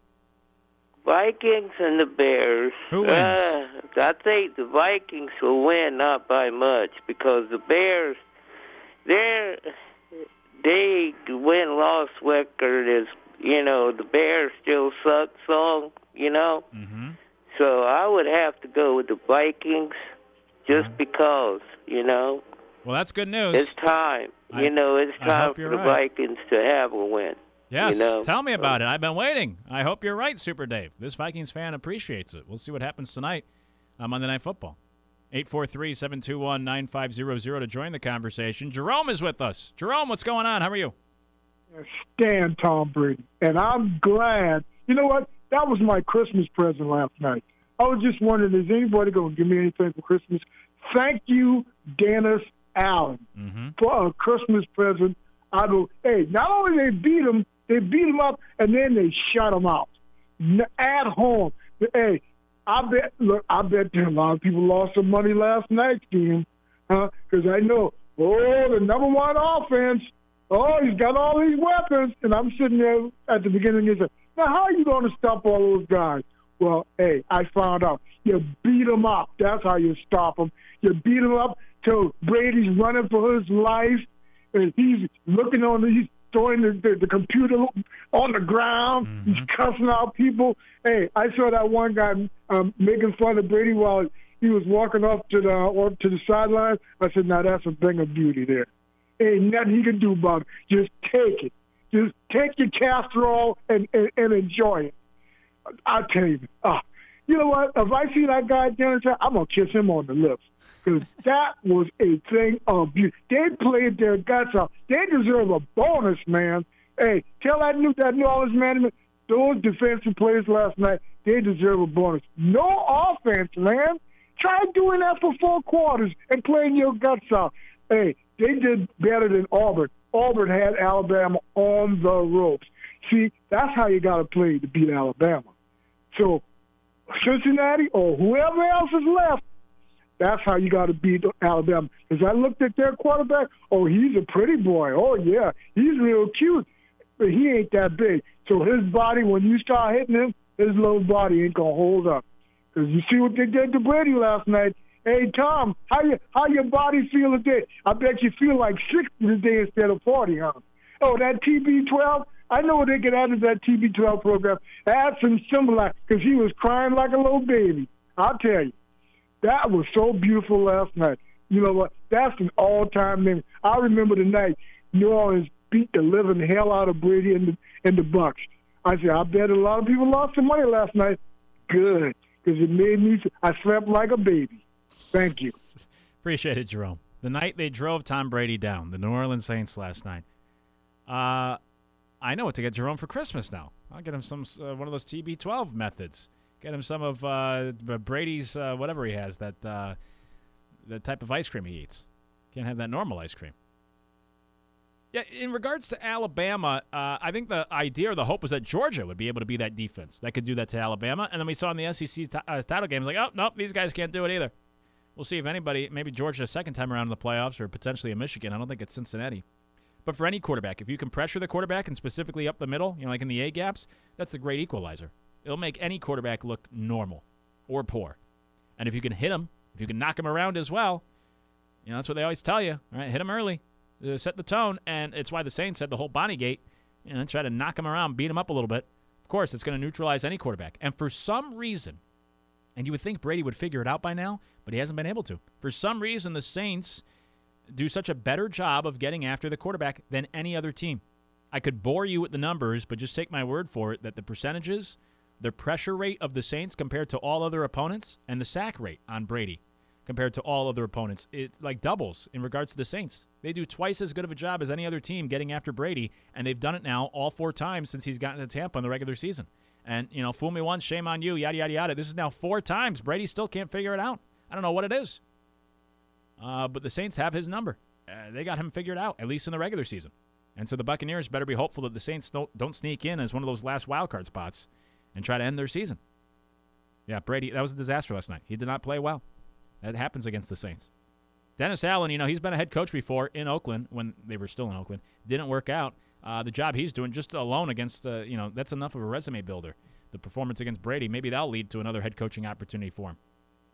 [SPEAKER 5] Vikings and the Bears.
[SPEAKER 4] Who wins?
[SPEAKER 5] Uh, I think the Vikings will win, not by much, because the Bears, they're, they win-loss record is, you know, the Bears still suck song, you know?
[SPEAKER 4] Mm-hmm.
[SPEAKER 5] So I would have to go with the Vikings just uh-huh. because, you know?
[SPEAKER 4] Well, that's good news.
[SPEAKER 5] It's time.
[SPEAKER 4] I,
[SPEAKER 5] you know, it's time for the
[SPEAKER 4] right.
[SPEAKER 5] Vikings to have a win.
[SPEAKER 4] Yes,
[SPEAKER 5] you know?
[SPEAKER 4] Tell me about it. I've been waiting. I hope you're right, Super Dave. This Vikings fan appreciates it. We'll see what happens tonight on Monday Night Football. eight four three, seven two one, nine five zero zero to join the conversation. Jerome is with us. Jerome, what's going on? How are you?
[SPEAKER 6] Stand Tom Brady. And I'm glad. You know what? That was my Christmas present last night. I was just wondering, is anybody going to give me anything for Christmas? Thank you, Dennis Allen,
[SPEAKER 4] Mm-hmm.
[SPEAKER 6] for a Christmas present. I go, hey, not only they beat him, they beat him up, and then they shut him out N- at home. Hey, I bet. Look, I bet there a lot of people lost some money last night's game, huh? Because I know, oh, the number one offense. Oh, he's got all these weapons, and I'm sitting there at the beginning and say, now how are you going to stop all those guys? Well, hey, I found out. You beat them up. That's how you stop them. You beat them up till Brady's running for his life, and he's looking on the, he's throwing the, the, the computer on the ground.
[SPEAKER 4] Mm-hmm.
[SPEAKER 6] He's cussing out people. Hey, I saw that one guy um, making fun of Brady while he was walking off to the or to the sideline. I said, now that's a thing of beauty there. Ain't nothing he can do about it. Just take it. Just take your casserole and, and, and enjoy it. I'll tell you. Uh, you know what? If I see that guy down there, I'm going to kiss him on the lips. Because that was a thing of beauty. They played their guts out. They deserve a bonus, man. Hey, tell that New, that New Orleans management, those defensive players last night, they deserve a bonus. No offense, man. Try doing that for four quarters and playing your guts out. Hey, they did better than Auburn. Auburn had Alabama on the ropes. See, that's how you got to play to beat Alabama. So Cincinnati or whoever else is left, that's how you got to beat Alabama. Because I looked at their quarterback, oh, he's a pretty boy. Oh, yeah, he's real cute, but he ain't that big. So his body, when you start hitting him, his little body ain't going to hold up. Because you see what they did to Brady last night. Hey, Tom, how you how your body feel today? I bet you feel like sixty today instead of forty, huh? Oh, that T B twelve, I know they could add to that T B twelve program. Add some Similac, because he was crying like a little baby. I'll tell you. That was so beautiful last night. You know what? That's an all-time memory. I remember the night New Orleans beat the living hell out of Brady and the, and the Bucs. I said, I bet a lot of people lost some money last night. Good, because it made me, I slept like a baby. Thank you.
[SPEAKER 4] Appreciate it, Jerome. The night they drove Tom Brady down, the New Orleans Saints last night. Uh, I know what to get Jerome for Christmas now. I'll get him some uh, one of those T B twelve methods. Get him some of uh, Brady's uh, whatever he has, that uh, the type of ice cream he eats. Can't have that normal ice cream. Yeah, in regards to Alabama, uh, I think the idea or the hope was that Georgia would be able to be that defense that could do that to Alabama. And then we saw in the S E C t- uh, title games, like, oh, nope, these guys can't do it either. We'll see if anybody, maybe Georgia a second time around in the playoffs or potentially a Michigan. I don't think it's Cincinnati. But for any quarterback, if you can pressure the quarterback and specifically up the middle, you know, like in the A gaps, that's a great equalizer. It'll make any quarterback look normal or poor. And if you can hit him, if you can knock him around as well, you know, that's what they always tell you. All right, hit him early, uh, set the tone, and it's why the Saints had the whole Bonnie Gate, you know, try to knock him around, beat him up a little bit. Of course, it's going to neutralize any quarterback. And for some reason, and you would think Brady would figure it out by now, but he hasn't been able to. For some reason, the Saints do such a better job of getting after the quarterback than any other team. I could bore you with the numbers, but just take my word for it that the percentages, the pressure rate of the Saints compared to all other opponents, and the sack rate on Brady compared to all other opponents, it like doubles in regards to the Saints. They do twice as good of a job as any other team getting after Brady, and they've done it now all four times since he's gotten to Tampa in the regular season. And, you know, fool me once, shame on you, yada, yada, yada. This is now four times. Brady still can't figure it out. I don't know what it is. Uh, but the Saints have his number. Uh, they got him figured out, at least in the regular season. And so the Buccaneers better be hopeful that the Saints don't, don't sneak in as one of those last wild card spots and try to end their season. Yeah, Brady, that was a disaster last night. He did not play well. That happens against the Saints. Dennis Allen, you know, he's been a head coach before in Oakland when they were still in Oakland. Didn't work out. Uh, the job he's doing just alone against, uh, you know, that's enough of a resume builder. The performance against Brady, maybe that'll lead to another head coaching opportunity for him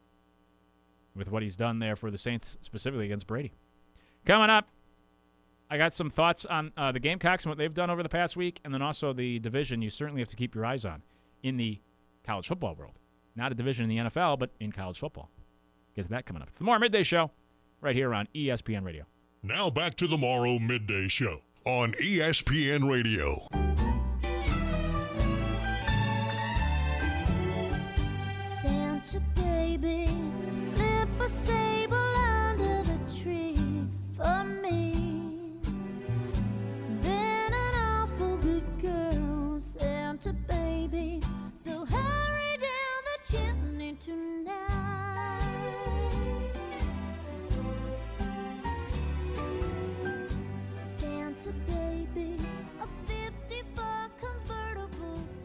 [SPEAKER 4] with what he's done there for the Saints, specifically against Brady. Coming up, I got some thoughts on uh, the Gamecocks and what they've done over the past week, and then also the division you certainly have to keep your eyes on in the college football world. Not a division in the N F L, but in college football. Get to that coming up. It's the Morrow Midday Show right here on E S P N Radio.
[SPEAKER 1] Now back to the Morrow Midday Show on E S P N Radio.
[SPEAKER 7] Santa baby, slip a sable under the tree for me. Been an awful good girl, Santa baby, so hurry down the chimney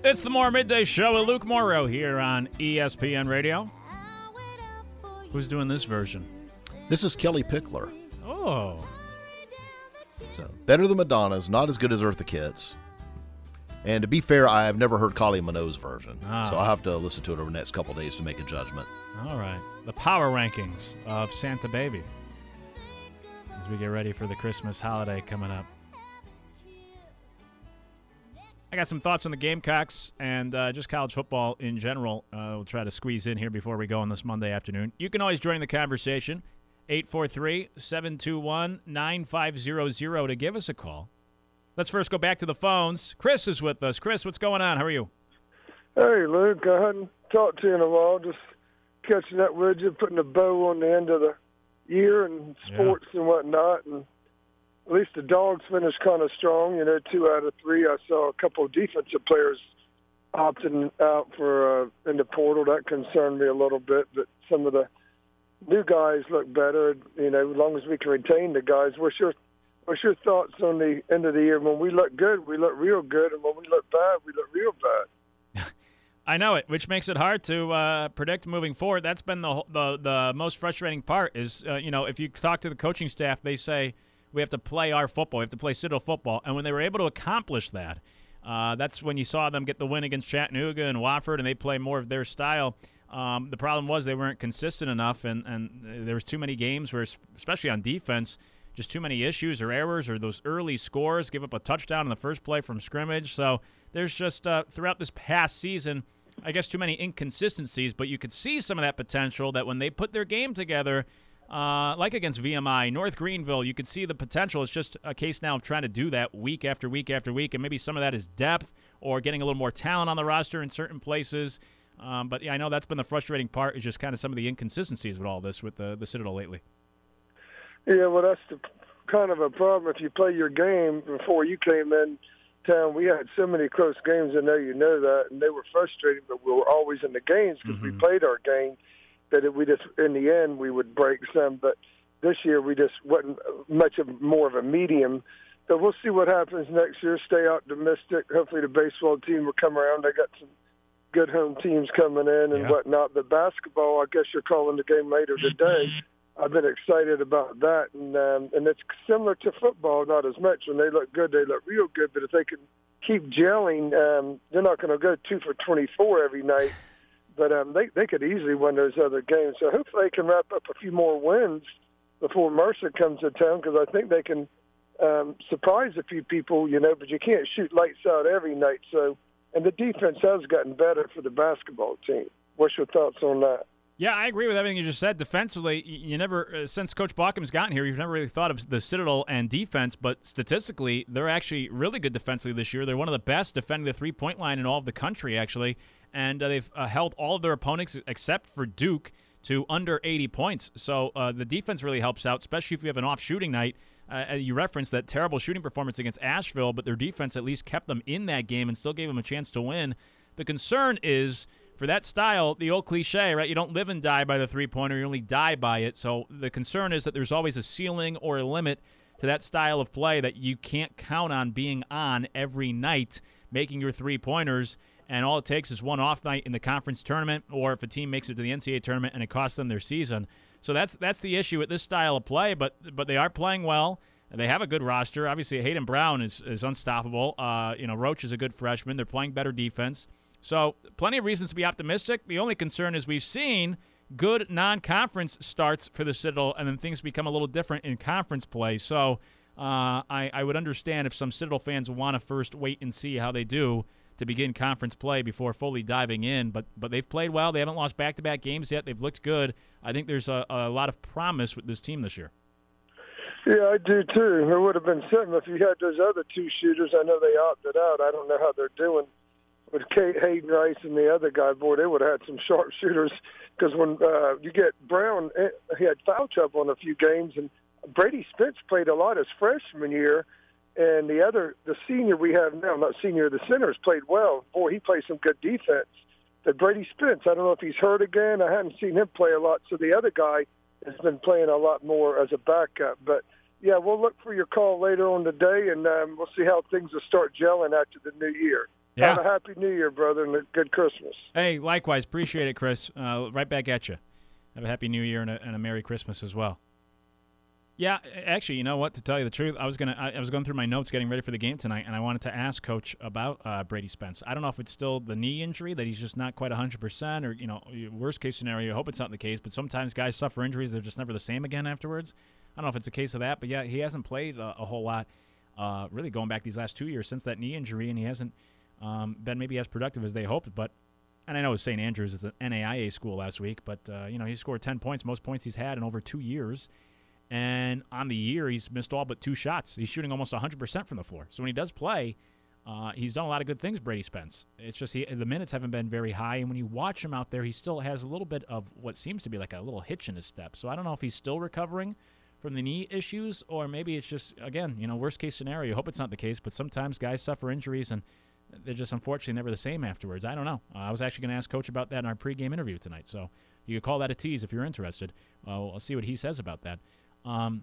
[SPEAKER 4] It's the More Midday Show with Luke Morrow here on E S P N Radio. Who's doing this version?
[SPEAKER 8] This is Kelly Pickler.
[SPEAKER 4] Oh.
[SPEAKER 8] So better than Madonna's, not as good as Eartha Kitt's. And to be fair, I have never heard Kylie Minogue's version. Ah. So I'll have to listen to it over the next couple of days to make a judgment.
[SPEAKER 4] All right. The power rankings of Santa Baby as we get ready for the Christmas holiday coming up. I got some thoughts on the Gamecocks and uh, just college football in general. Uh, we'll try to squeeze in here before we go on this Monday afternoon. You can always join the conversation, eight four three, seven two one, nine five zero zero to give us a call. Let's first go back to the phones. Chris is with us. Chris, what's going on? How are you?
[SPEAKER 6] Hey, Luke. I hadn't talked to you in a while. Just catching up with you, putting a bow on the end of the year and sports yeah. and whatnot. And at least the Dogs finished kind of strong. You know, two out of three. I saw a couple of defensive players opting out for uh, in the portal. That concerned me a little bit. But some of the new guys look better. You know, as long as we can retain the guys. What's your What's your thoughts on the end of the year? When we look good, we look real good, and when we look bad, we look real bad.
[SPEAKER 4] I know it, which makes it hard to uh, predict moving forward. That's been the the the most frustrating part. Is uh, you know, if you talk to the coaching staff, they say we have to play our football, we have to play Citadel football, and when they were able to accomplish that, uh, that's when you saw them get the win against Chattanooga and Wofford, and they play more of their style. Um, the problem was they weren't consistent enough, and and there was too many games where, especially on defense, just too many issues or errors or those early scores, give up a touchdown in the first play from scrimmage. So there's just, uh, throughout this past season, I guess too many inconsistencies, but you could see some of that potential that when they put their game together, uh, like against V M I, North Greenville, you could see the potential. It's just a case now of trying to do that week after week after week, and maybe some of that is depth or getting a little more talent on the roster in certain places. Um, but, yeah, I know that's been the frustrating part, is just kind of some of the inconsistencies with all this with the, the Citadel lately.
[SPEAKER 6] Yeah, well, that's the kind of a problem. If you play your game before you came in town, we had so many close games. I know you know that, and they were frustrating, but we were always in the games because mm-hmm. we played our game. That it, we just, in the end, we would break some. But this year, we just wasn't much of more of a medium. So we'll see what happens next year. Stay optimistic. Hopefully, the baseball team will come around. They got some good home teams coming in and yeah. whatnot. The basketball, I guess you're calling the game later today. I've been excited about that, and um, and it's similar to football, not as much. When they look good, they look real good, but if they can keep gelling, um, they're not going to go two for twenty-four every night, but um, they, they could easily win those other games. So hopefully they can wrap up a few more wins before Mercer comes to town, because I think they can um, surprise a few people, you know, but you can't shoot lights out every night. So, and the defense has gotten better for the basketball team. What's your thoughts on that?
[SPEAKER 4] Yeah, I agree with everything you just said. Defensively, you never, uh, since Coach Baucom's gotten here, you've never really thought of the Citadel and defense, but statistically, they're actually really good defensively this year. They're one of the best defending the three-point line in all of the country, actually, and uh, they've uh, held all of their opponents, except for Duke, to under eighty points. So uh, the defense really helps out, especially if you have an off shooting night. Uh, you referenced that terrible shooting performance against Asheville, but their defense at least kept them in that game and still gave them a chance to win. The concern is, for that style, the old cliche, right? You don't live and die by the three-pointer. You only die by it. So the concern is that there's always a ceiling or a limit to that style of play that you can't count on being on every night, making your three-pointers. And all it takes is one off night in the conference tournament, or if a team makes it to the N C double A tournament and it costs them their season. So that's that's the issue with this style of play. But but they are playing well. They have a good roster. Obviously, Hayden Brown is, is unstoppable. Uh, you know, Roach is a good freshman. They're playing better defense. So plenty of reasons to be optimistic. The only concern is we've seen good non-conference starts for the Citadel, and then things become a little different in conference play. So uh, I, I would understand if some Citadel fans want to first wait and see how they do to begin conference play before fully diving in. But but they've played well. They haven't lost back-to-back games yet. They've looked good. I think there's a, a lot of promise with this team this year.
[SPEAKER 6] Yeah, I do too. It would have been something if you had those other two shooters. I know they opted out. I don't know how they're doing with Kate Hayden Rice and the other guy. Boy, they would have had some sharp shooters, because when uh, you get Brown, he had foul trouble in a few games, and Brady Spence played a lot his freshman year, and the other, the senior we have now, not senior, the centers played well. Boy, he played some good defense. But Brady Spence, I don't know if he's hurt again. I haven't seen him play a lot, so the other guy has been playing a lot more as a backup. But, yeah, we'll look for your call later on today, and um, we'll see how things will start gelling after the new year.
[SPEAKER 4] Yeah.
[SPEAKER 6] Have a happy New Year, brother, and a good Christmas.
[SPEAKER 4] Hey, likewise. Appreciate it, Chris. Uh, right back at you. Have a happy New Year and a, and a Merry Christmas as well. Yeah, actually, you know what? To tell you the truth, I was gonna I, I was going through my notes, getting ready for the game tonight, and I wanted to ask Coach about uh, Brady Spence. I don't know if it's still the knee injury that he's just not quite one hundred percent, or you know, worst case scenario. I hope it's not the case, but sometimes guys suffer injuries; they're just never the same again afterwards. I don't know if it's a case of that, but yeah, he hasn't played a, a whole lot, uh, really going back these last two years since that knee injury, and he hasn't um, been maybe as productive as they hoped. But and I know Saint Andrews is an N A I A school last week, but uh, you know, he scored ten points, most points he's had in over two years. And on the year, he's missed all but two shots. He's shooting almost one hundred percent from the floor. So when he does play, uh, he's done a lot of good things, Brady Spence. It's just he, the minutes haven't been very high. And when you watch him out there, he still has a little bit of what seems to be like a little hitch in his step. So I don't know if he's still recovering from the knee issues, or maybe it's just, again, you know, worst case scenario. I hope it's not the case, but sometimes guys suffer injuries and they're just unfortunately never the same afterwards. I don't know. Uh, I was actually going to ask Coach about that in our pregame interview tonight. So you could call that a tease if you're interested. Uh, I'll see what he says about that. Um,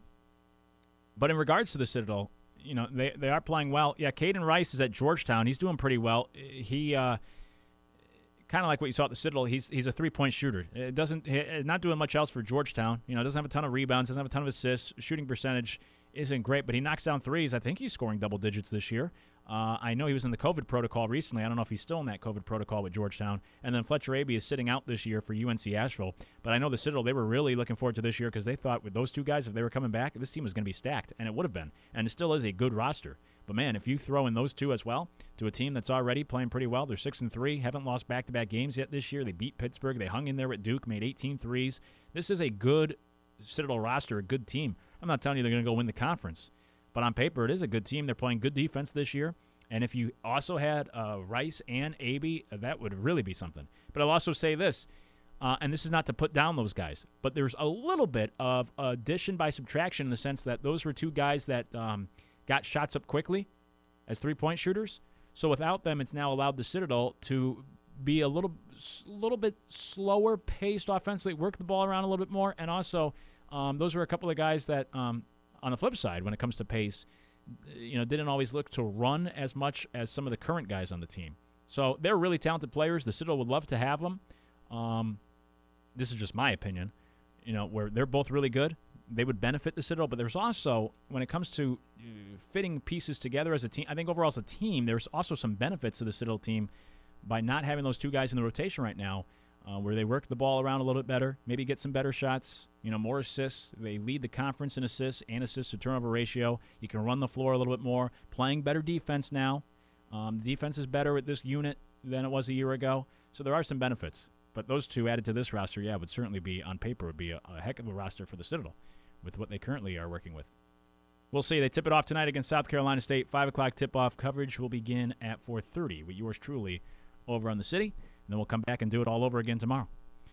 [SPEAKER 4] but in regards to the Citadel, you know, they, they are playing well. Yeah, Caden Rice is at Georgetown. He's doing pretty well. He, uh, kind of like what you saw at the Citadel, he's he's a three-point shooter. It doesn't, not doing much else for Georgetown. You know, doesn't have a ton of rebounds, doesn't have a ton of assists. Shooting percentage isn't great, but he knocks down threes. I think he's scoring double digits this year. Uh, I know he was in the COVID protocol recently. I don't know if he's still in that COVID protocol with Georgetown. And then Fletcher Abey is sitting out this year for U N C Asheville. But I know the Citadel, they were really looking forward to this year because they thought with those two guys, if they were coming back, this team was going to be stacked. And it would have been. And it still is a good roster. But, man, if you throw in those two as well to a team that's already playing pretty well, they're six and three, haven't lost back-to-back games yet this year. They beat Pittsburgh. They hung in there at Duke, made eighteen threes. This is a good Citadel roster, a good team. I'm not telling you they're going to go win the conference. But on paper, it is a good team. They're playing good defense this year. And if you also had uh, Rice and Abey, that would really be something. But I'll also say this, uh, and this is not to put down those guys, but there's a little bit of addition by subtraction in the sense that those were two guys that um, got shots up quickly as three-point shooters. So without them, it's now allowed the Citadel to be a little, little bit slower paced offensively, work the ball around a little bit more, and also um, those were a couple of guys that, um, on the flip side, when it comes to pace, you know, didn't always look to run as much as some of the current guys on the team. So they're really talented players. The Citadel would love to have them. Um, this is just my opinion. You know, where they're both really good. They would benefit the Citadel, but there's also, when it comes to uh, fitting pieces together as a team, I think overall as a team, there's also some benefits to the Citadel team by not having those two guys in the rotation right now, uh, where they work the ball around a little bit better, maybe get some better shots, you know, more assists. They lead the conference in assists and assists to turnover ratio. You can run the floor a little bit more, playing better defense now. Um, the defense is better with this unit than it was a year ago, so there are some benefits. But those two added to this roster, yeah, would certainly be, on paper, would be a, a heck of a roster for the Citadel with what they currently are working with. We'll see. They tip it off tonight against South Carolina State. five o'clock tip-off coverage will begin at four thirty with yours truly over on the City. And then we'll come back and do it all over again tomorrow,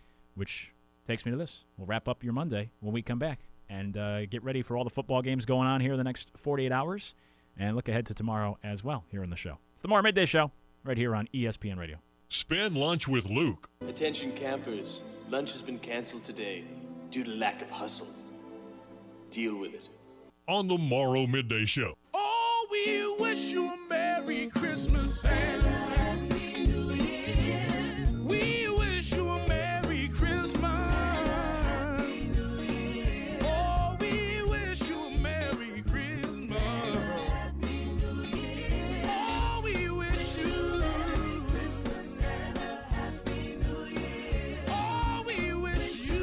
[SPEAKER 4] which takes me to this. We'll wrap up your Monday when we come back and uh, get ready for all the football games going on here in the next forty-eight hours and look ahead to tomorrow as well here in the show. It's the More Midday Show right here on E S P N Radio.
[SPEAKER 1] Spend lunch with Luke.
[SPEAKER 9] Attention campers, lunch has been canceled today due to lack of hustle. Deal with it.
[SPEAKER 1] On the Morrow Midday Show.
[SPEAKER 2] Oh, we wish you a Merry Christmas and a Happy New Year. We wish you a Merry Christmas. Happy New Year. Oh, we wish you a Merry Christmas. Happy New Year. Oh, we wish you Merry Christmas and a Happy New Year. Oh, we wish you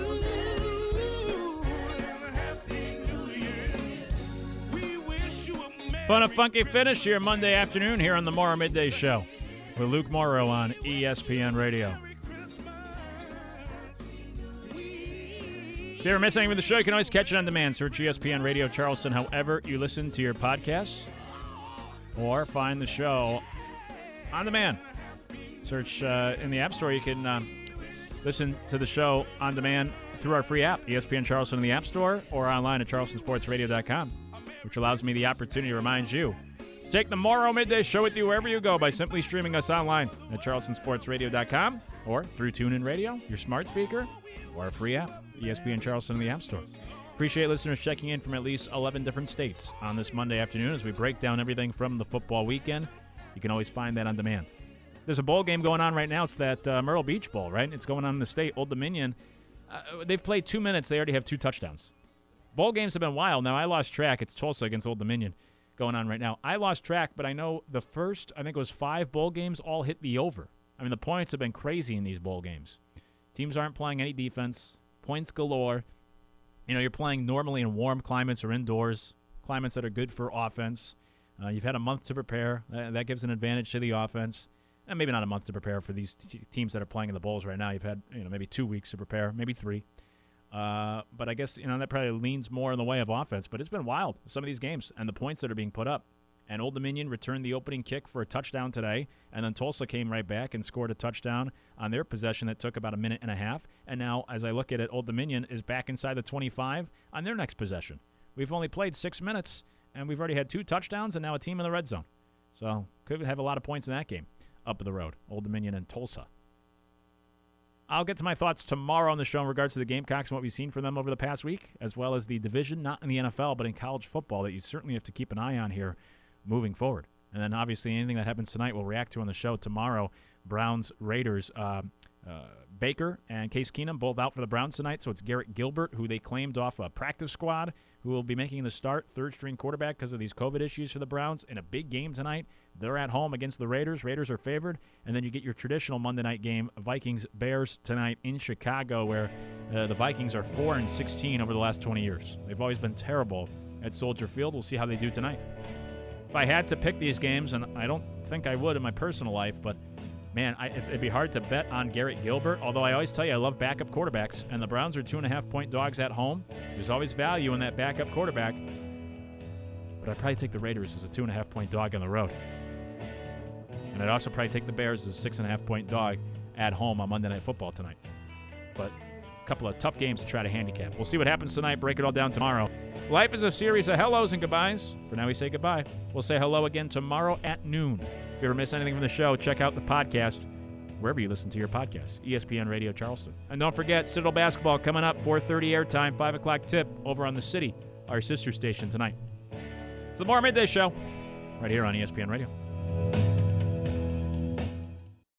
[SPEAKER 2] a Happy New Year. We wish you a Merry
[SPEAKER 4] Fun a funky finish here Monday afternoon here on the Morrow Midday Show with Luke Morrow on E S P N Radio. If you ever miss anything with the show, you can always catch it on demand. Search E S P N Radio Charleston however you listen to your podcasts, or find the show on demand. Search uh, in the App Store. You can uh, listen to the show on demand through our free app, E S P N Charleston in the App Store, or online at charleston sports radio dot com, which allows me the opportunity to remind you to take the Morrow Midday Show with you wherever you go by simply streaming us online at charleston sports radio dot com or through TuneIn Radio, your smart speaker, or our free app, E S P N Charleston in the App Store. Appreciate listeners checking in from at least eleven different states on this Monday afternoon as we break down everything from the football weekend. You can always find that on demand There's a bowl game going on right now. It's that uh, Myrtle Beach Bowl, right? It's going on in the state. Old Dominion. Uh, they've played two minutes. They already have two touchdowns. Bowl games have been wild. Now, I lost track. It's Tulsa against Old Dominion going on right now. I lost track, but I know the first, I think it was five bowl games, all hit the over. I mean, the points have been crazy in these bowl games. Teams aren't playing any defense. Points galore. You know, you're playing normally in warm climates or indoors, climates that are good for offense. Uh, you've had a month to prepare. Uh, that gives an advantage to the offense. And maybe not a month to prepare for these t- teams that are playing in the bowls right now. You've had, you know, maybe two weeks to prepare, maybe three. Uh, but I guess, you know, that probably leans more in the way of offense. But it's been wild, some of these games, and the points that are being put up. And Old Dominion returned the opening kick for a touchdown today, and then Tulsa came right back and scored a touchdown on their possession that took about a minute and a half. And now, as I look at it, Old Dominion is back inside the twenty-five on their next possession. We've only played six minutes, and we've already had two touchdowns and now a team in the red zone. So could have a lot of points in that game up the road, Old Dominion and Tulsa. I'll get to my thoughts tomorrow on the show in regards to the Gamecocks and what we've seen from them over the past week, as well as the division, not in the N F L, but in college football, that you certainly have to keep an eye on here moving forward. And then, obviously, anything that happens tonight we'll react to on the show tomorrow. Browns, Raiders, uh, uh, Baker and Case Keenum both out for the Browns tonight, so it's Garrett Gilbert, who they claimed off a practice squad, who will be making the start, third-string quarterback because of these COVID issues for the Browns in a big game tonight. They're at home against the Raiders. Raiders are favored. And then you get your traditional Monday night game, Vikings-Bears tonight in Chicago, where uh, the Vikings are four and sixteen over the last twenty years. They've always been terrible at Soldier Field. We'll see how they do tonight. If I had to pick these games, and I don't think I would in my personal life, but, man, I, it'd be hard to bet on Garrett Gilbert, although I always tell you I love backup quarterbacks, and the Browns are two-and-a-half-point dogs at home. There's always value in that backup quarterback, but I'd probably take the Raiders as a two-and-a-half-point dog on the road. And I'd also probably take the Bears as a six-and-a-half-point dog at home on Monday Night Football tonight. But a couple of tough games to try to handicap. We'll see what happens tonight, break it all down tomorrow. Life is a series of hellos and goodbyes. For now, we say goodbye. We'll say hello again tomorrow at noon. If you ever miss anything from the show, check out the podcast wherever you listen to your podcast, E S P N Radio Charleston. And don't forget, Citadel Basketball coming up, four thirty airtime, five o'clock tip over on the City, our sister station tonight. It's the More Midday Show right here on E S P N Radio.